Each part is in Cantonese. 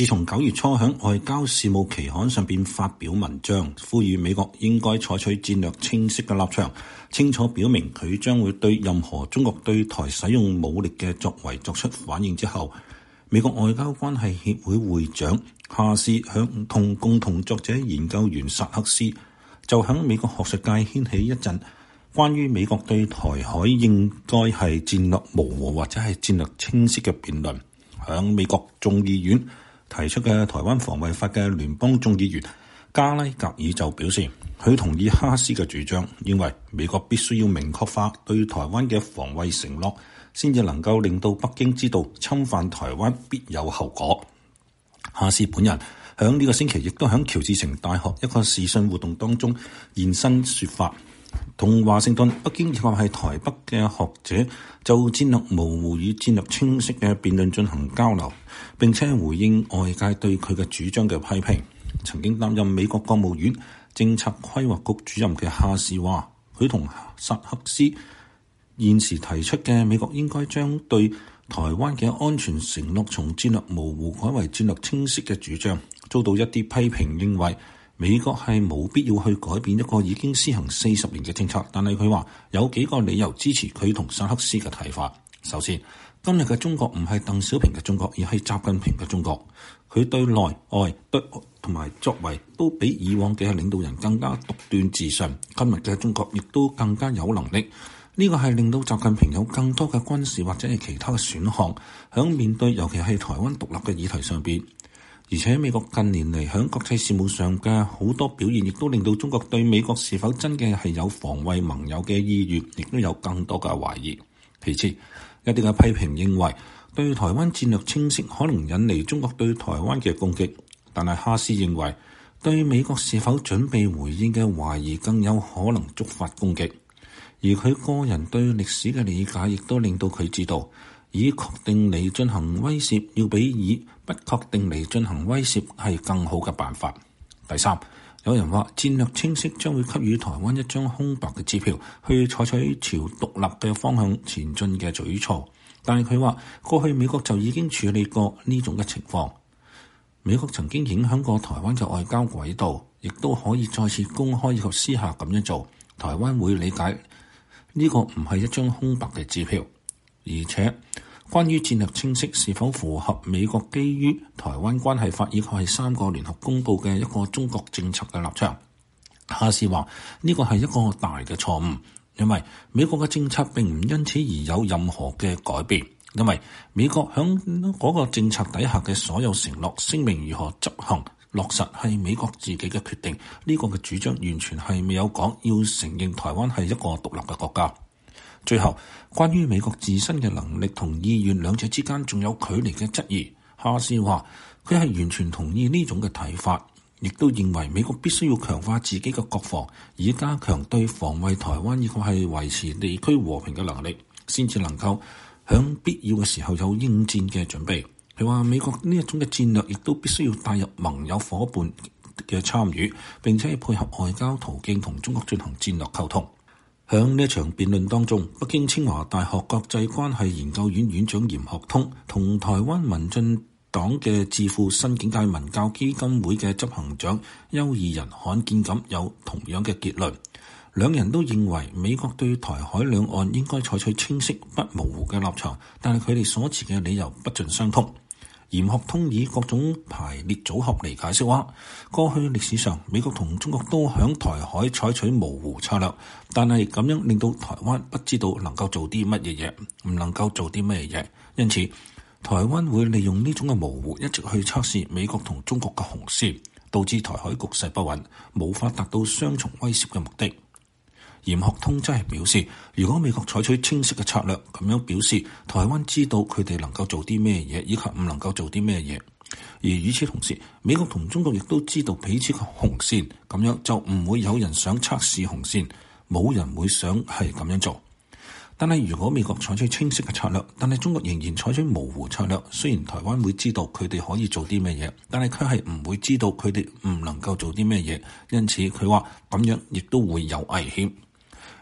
自從9月初喺外交事務期刊上邊發表文章，呼籲美國應該採取戰略清晰嘅立場，清楚表明佢將會對任何中國對台使用武力嘅作為作出反應之後，美國外交關係協會會長哈斯同共同作者研究員薩克斯就喺美國學術界掀起一陣關於美國對台海應該係戰略模糊或者係戰略清晰嘅辯論。喺美國眾議院提出嘅台灣防衛法嘅聯邦眾議員加拉格爾就表示，佢同意哈斯嘅主張，認為美國必須要明確化對台灣嘅防衛承諾，先至能夠令到北京知道侵犯台灣必有後果。哈斯本人喺呢個星期亦都喺喬治城大學一個視訊活動當中現身說法，同華盛頓、北京以及係台北嘅學者就戰略模糊與戰略清晰嘅辯論進行交流，並且回應外界對佢嘅主張嘅批評。曾經擔任美國國務院政策規劃局主任嘅哈斯話，佢同薩克斯現時提出嘅美國應該將對台灣嘅安全承諾從戰略模糊改為戰略清晰嘅主張，遭到一啲批評，認為美國係冇必要去改變一個已經施行40年嘅政策。但係佢話有幾個理由支持佢同薩克斯嘅睇法。首先，今日嘅中國唔係鄧小平嘅中國，而係習近平嘅中國。佢對內外對同埋作為都比以往嘅領導人更加獨斷自信。今日嘅中國亦都更加有能力。呢個係令到習近平有更多嘅軍事或者係其他嘅選項響面對尤其係台灣獨立嘅議題上邊。而且美國近年嚟響國際事務上嘅好多表現，亦都令到中國對美國是否真嘅係有防衛盟友嘅意願，亦都有更多嘅懷疑。其次，一啲嘅批評認為對台灣戰略清晰可能引嚟中國對台灣嘅攻擊，但係哈斯認為對美國是否準備回應嘅懷疑更有可能觸發攻擊。而佢個人對歷史嘅理解亦都令到佢知道，以確定嚟進行威脅要比以不確定嚟進行威脅係更好嘅辦法。第三，有人話戰略清晰將會給予台灣一張空白嘅支票，去採取朝獨立嘅方向前進嘅舉措。但係佢話過去美國就已經處理過呢種嘅情況，美國曾經影響過台灣嘅外交軌道，亦都可以再次公開以及私下咁樣做。台灣會理解呢個唔係一張空白嘅支票。而且關於戰略清晰是否符合美國基於台灣關係法以及係3個聯合公佈嘅一個中國政策嘅立場，哈斯話呢個係一個大嘅錯誤，因為美國嘅政策並唔因此而有任何嘅改變，因為美國響嗰個政策底下嘅所有承諾聲明如何執行落實係美國自己嘅決定，呢個嘅主張完全係未有講要承認台灣係一個獨立嘅國家。最後，關於美國自身嘅能力同意願兩者之間仲有距離嘅質疑，哈斯話佢係完全同意呢種嘅睇法，亦都認為美國必須要強化自己嘅國防，以加強對防衛台灣以及係維持地區和平嘅能力，先至能夠響必要嘅時候有應戰嘅準備。佢話美國呢一種嘅戰略亦都必須要帶入盟友夥伴嘅參與，並且配合外交途徑同中國進行戰略溝通。喺呢一場辯論當中，北京清華大學國際關係研究院院長嚴學通同台灣民進黨嘅智庫新境界文教基金會嘅執行長邱義仁罕見咁有同樣嘅結論。兩人都認為美國對台海兩岸應該採取清晰不模糊嘅立場，但係佢哋所持嘅理由不盡相同。嚴學通以各種排列組合嚟解釋話，過去歷史上美國同中國都響台海採取模糊策略，但係咁樣令到台灣不知道能夠做啲乜嘢嘢，唔能夠做啲乜嘢嘢，因此台灣會利用呢種嘅模糊一直去測試美國同中國嘅紅線，導致台海局勢不穩，無法達到雙重威懾嘅目的。嚴學通真係表示，如果美國採取清晰嘅策略，咁樣表示台灣知道佢哋能夠做啲咩嘢，以及唔能夠做啲咩嘢。而與此同時，美國同中國亦都知道彼此嘅紅線，咁樣就唔會有人想測試紅線，冇人會想係咁樣做。但係如果美國採取清晰嘅策略，但係中國仍然採取模糊策略，雖然台灣會知道佢哋可以做啲咩嘢，但係佢係唔會知道佢哋唔能夠做啲咩嘢。因此佢話咁樣亦都會有危險。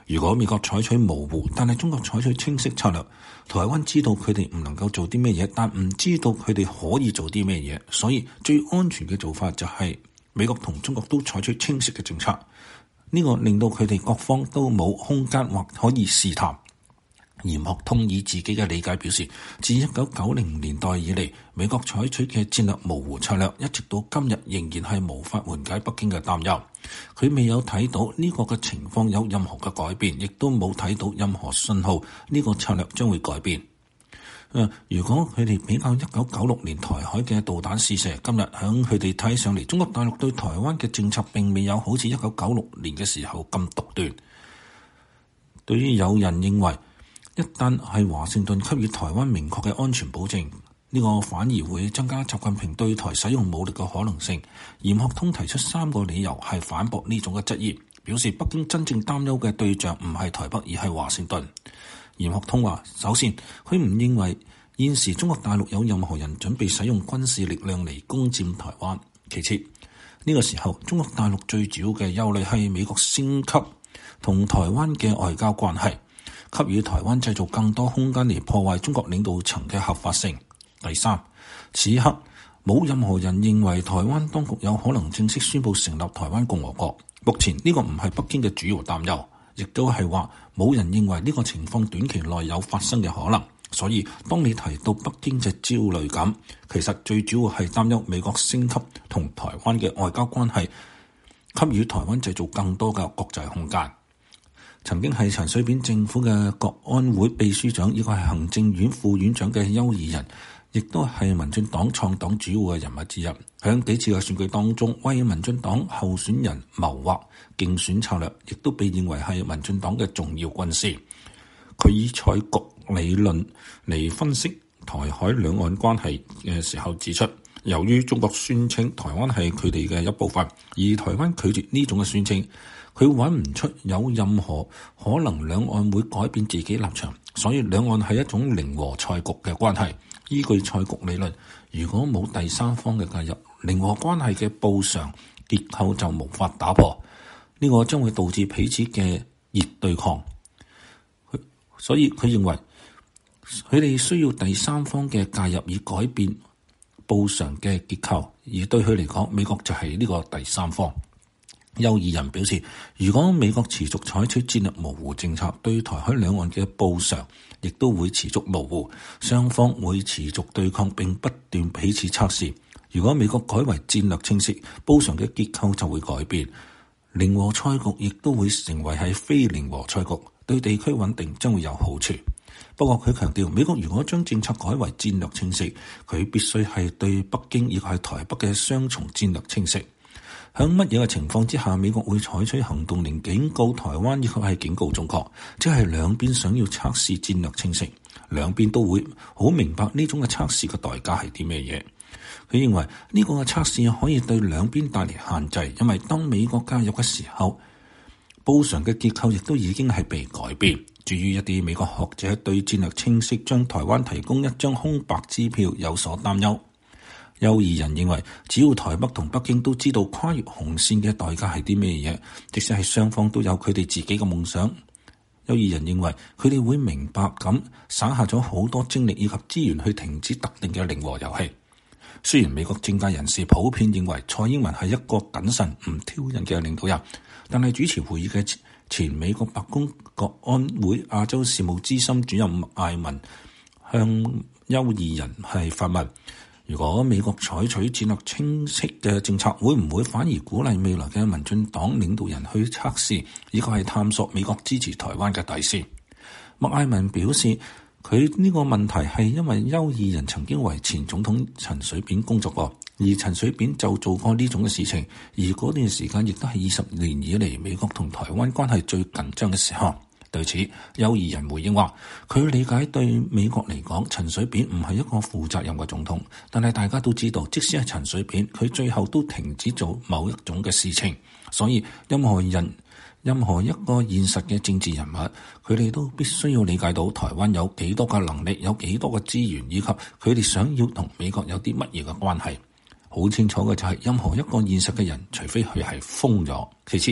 如果美國採取模糊，但係中國採取清晰策略，台灣知道佢哋唔能夠做啲咩嘢，但唔知道佢哋可以做啲咩嘢，所以最安全嘅做法就係美國同中國都採取清晰嘅政策，呢個令到佢哋各方都冇空間或可以試探。嚴學通以自己嘅理解表示，自1990年代以嚟，美國採取嘅戰略模糊策略，一直到今日仍然係無法緩解北京嘅擔憂。佢未有睇到呢個嘅情況有任何嘅改變，亦都冇睇到任何信號呢個策略將會改變。如果佢哋比較1996年台海嘅導彈試射，今日響佢哋睇上嚟，中國大陸對台灣嘅政策並未有好似1996年嘅時候咁獨斷。對於有人認為，一旦係華盛頓給予台灣明確嘅安全保證，呢個反而會增加習近平對台使用武力嘅可能性。嚴學通提出3個理由係反駁呢種嘅質疑，表示北京真正擔憂嘅對象唔係台北而係華盛頓。嚴學通話，首先佢唔認為現時中國大陸有任何人準備使用軍事力量嚟攻佔台灣。其次，呢個時候中國大陸最主要嘅憂慮係美國升級同台灣嘅外交關係，給予台灣製造更多空間嚟破壞中國領導層嘅合法性。第三，此刻冇任何人認為台灣當局有可能正式宣布成立台灣共和國。目前呢個唔係北京嘅主要擔憂，亦都係話冇人認為呢個情況短期內有發生嘅可能。所以當你提到北京嘅焦慮感，其實最主要係擔憂美國升級同台灣嘅外交關係，給予台灣製造更多嘅國際空間。曾經係陳水扁政府嘅國安會秘書長，亦係行政院副院長嘅邱義仁，亦都係民進黨創黨主要嘅人物之一。喺幾次嘅選舉當中，為民進黨候選人謀劃競選策略，亦都被認為係民進黨嘅重要軍師。佢以賽局理論嚟分析台海兩岸關係嘅時候指出，由於中國宣稱台灣係佢哋嘅一部分，而台灣拒絕呢種嘅宣稱，佢揾唔出有任何可能兩岸會改變自己立場，所以兩岸係一種零和賽局嘅關係。依據賽局理論，如果冇第三方嘅介入，零和關係嘅報償結構就無法打破，呢個將會導致彼此嘅熱對抗。所以佢認為佢哋需要第三方嘅介入以改變報償嘅結構，而對佢嚟講，美國就係呢個第三方。邱義仁表示，如果美國持續採取戰略模糊政策，對台海兩岸嘅報償亦都會持續模糊，雙方會持續對抗並不斷彼此測試。如果美國改為戰略清晰，報償嘅結構就會改變，零和賽局亦都會成為係非零和賽局，對地區穩定將會有好處。不過佢強調，美國如果將政策改為戰略清晰，佢必須係對北京以及係台北嘅雙重戰略清晰。喺乜嘢嘅情況之下，美國會採取行動嚟警告台灣以及係警告中國，即係兩邊想要測試戰略清晰，兩邊都會好明白呢種嘅測試嘅代價係啲咩嘢。佢認為呢個嘅測試可以對兩邊帶嚟限制，因為當美國加入嘅時候，報償嘅結構亦都已經係被改變。至於一啲美國學者對戰略清晰將台灣提供一張空白支票有所擔憂。邱義仁認為，只要台北同北京都知道跨越紅線嘅代價係啲咩嘢，即使係雙方都有佢哋自己嘅夢想。邱義仁認為，佢哋會明白咁省下咗好多精力以及資源去停止特定嘅零和遊戲。雖然美國政界人士普遍認為蔡英文係一個謹慎唔挑釁嘅領導人，但係主持會議嘅前美國白宮國安會亞洲事務資深主任麥艾文向邱義仁係發問：如果美國採取戰略清晰嘅政策，會唔會反而鼓勵未來嘅民進黨領導人去測試，以及係探索美國支持台灣嘅底線？麥艾文表示，佢呢個問題係因為邱義仁曾經為前總統陳水扁工作過，而陳水扁就做過呢種嘅事情，而嗰段時間亦都係20年以嚟美國同台灣關係最緊張嘅時候。對此，邱義仁回應話，佢理解對美國嚟講，陳水扁唔係一個負責任嘅總統，但係大家都知道，即使係陳水扁，佢最後都停止做某一種嘅事情。所以任何一個現實嘅政治人物，佢哋都必須要理解到台灣有幾多嘅能力，有幾多嘅資源，以及佢哋想要同美國有啲乜嘢嘅關係。好清楚嘅就係，任何一個現實嘅人，除非佢係瘋咗。其次，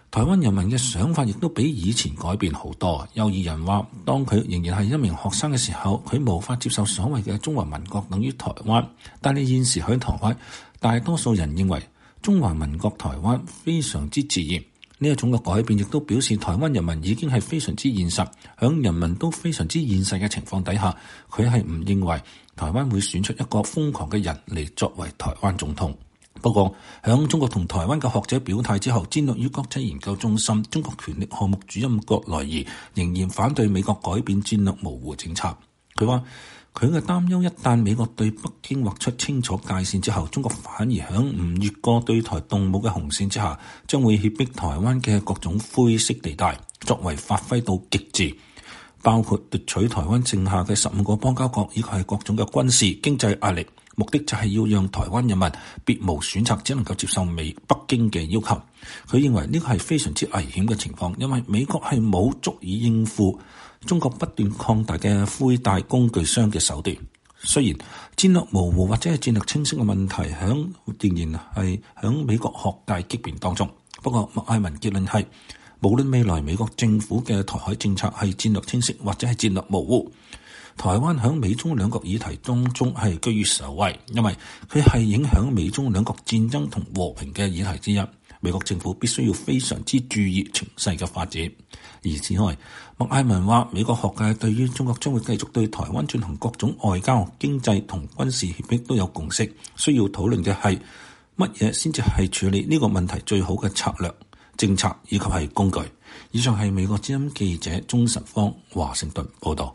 台灣人民嘅想法亦都比以前改變好多。有議員話，當佢仍然係一名學生嘅時候，佢無法接受所謂嘅中華民國等於台灣。但係現時喺台灣，大多數人認為中華民國台灣非常之自然。呢一種嘅改變亦都表示台灣人民已經係非常之現實，響人民都非常之現實嘅情況底下，佢係唔認為台灣會選出一個瘋狂嘅人嚟作為台灣總統。不過，響中國同台灣嘅學者表態之後，戰略與國際研究中心中國權力項目主任葛來儀仍然反對美國改變戰略模糊政策。佢話佢嘅擔憂，一旦美國對北京劃出清楚界線之後，中國反而響唔越過對台動武嘅紅線之下，將會脅迫台灣嘅各種灰色地帶，作為發揮到極致，包括奪取台灣剩下嘅15個邦交國，以及係各種嘅軍事經濟壓力。目的就係要讓台灣人民別無選擇，只能夠接受北京嘅要求。佢認為呢個係非常之危險嘅情況，因為美國係冇足以應付中國不斷擴大嘅灰帶工具箱嘅手段。雖然戰略模糊或者係戰略清晰嘅問題仍然係響美國學界激辯當中，不過麥艾文結論係，無論未來美國政府嘅台海政策係戰略清晰或者係戰略模糊，台灣響美中兩國議題當中係居於首位，因為佢係影響美中兩國戰爭同和平嘅議題之一。美國政府必須要非常之注意情勢嘅發展。而此外，麥艾文話，美國學界對於中國將會繼續對台灣進行各種外交、經濟同軍事脅迫都有共識，需要討論嘅係乜嘢先至係處理呢個問題最好嘅策略、政策以及係工具。以上係美國之音記者鍾晨芳華盛頓報道。